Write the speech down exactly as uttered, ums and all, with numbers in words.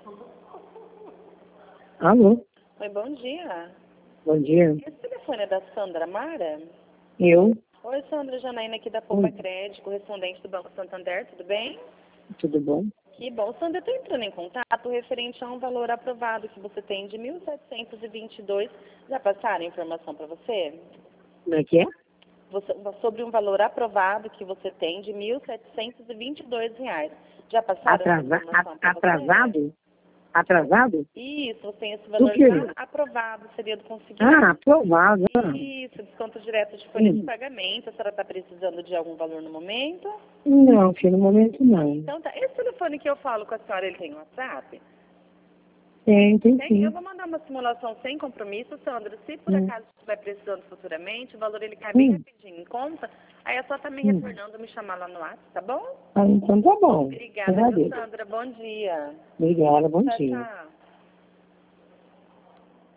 Alô? Oi, bom dia. Bom dia. Esse telefone é da Sandra Mara? Eu? Oi, Sandra, Janaína aqui da Poupa Crédito, correspondente do Banco Santander, tudo bem? Tudo bom? Que bom. Sandra, eu estou entrando em contato referente a um valor aprovado que você tem de mil setecentos e vinte e dois. Já passaram a informação para você? Como é que é? Você? Sobre um valor aprovado que você tem de mil setecentos e vinte e dois reais. Já passaram essa Atrasa... informação para você? Atrasado? Atrasado? Isso, você tem esse Do valor quê? já aprovado, seria do consignado. Ah, aprovado. Isso, desconto direto de folha de Hum. pagamento. A senhora está precisando de algum valor no momento? Não, filho, no momento não. Então tá. Esse telefone que eu falo com a senhora, ele tem WhatsApp? Tem, tem Tem? Eu sim. vou mandar uma simulação sem compromisso, Sandra. Se por Hum. acaso estiver precisando futuramente, o valor ele cai bem Hum. rapidinho em conta, aí é só estar me Hum. retornando, me chamar lá no WhatsApp, tá bom? Ah, então tá bom. Obrigada, viu, Agradeço. Sandra? Bom dia. Obrigada, bom Tchau, dia. tchau.